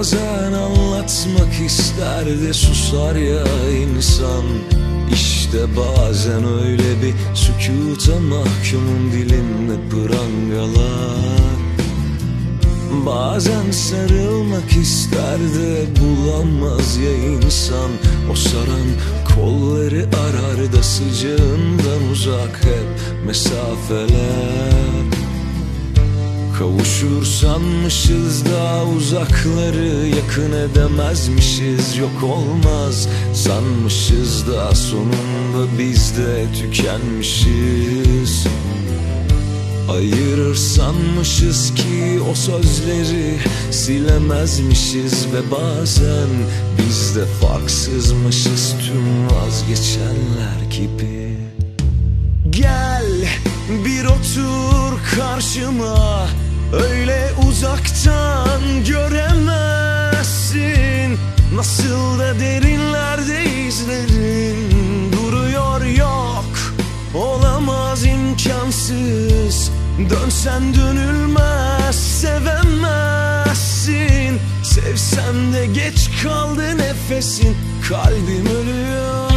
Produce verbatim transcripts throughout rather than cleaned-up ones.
Bazen anlatmak ister de susar ya insan. İşte bazen öyle bir sükuta mahkumun dilimde prangalar. Bazen sarılmak ister de bulamaz ya insan. O saran kolları arar da sıcağından uzak hep mesafeler. Kavuşur sanmışız da uzakları yakın edemezmişiz. Yok olmaz sanmışız da sonunda biz de tükenmişiz. Ayırır sanmışız ki o sözleri silemezmişiz. Ve bazen biz de farksızmışız tüm vazgeçenler gibi. Gel bir otur karşıma, öyle uzaktan göremezsin. Nasıl da derinlerde izlerin duruyor, yok olamaz, imkansız. Dönsen dönülmez, sevemezsin. Sevsem de geç kaldı nefesin, kalbim ölüyor.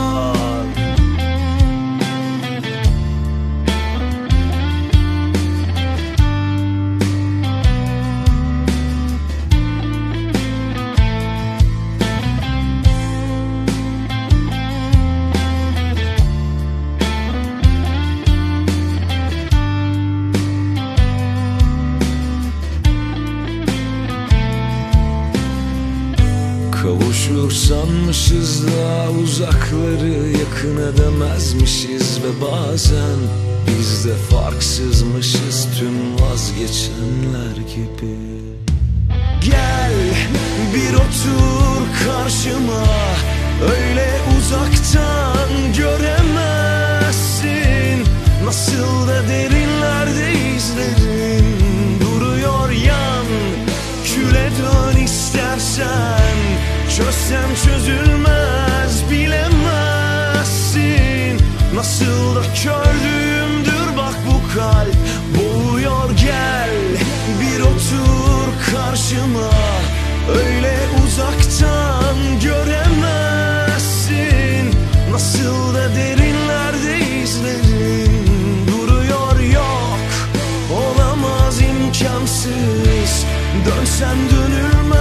Kavuşur sanmışız da uzakları yakın edemezmişiz. Ve bazen biz de farksızmışız tüm vazgeçenler gibi. Gel bir otur karşıma, öyle uzaktan göremezsin. Nasıl da derinlerde izlerin duruyor, yan küle dön istersen. Çözsem çözülmez, bilemezsin. Nasıl da kördüğümdür bak bu kalp boğuyor. Gel bir otur karşıma, öyle uzaktan göremezsin. Nasıl da derinlerde izlerin duruyor, yok olamaz, imkansız. Dönsen dönülmez,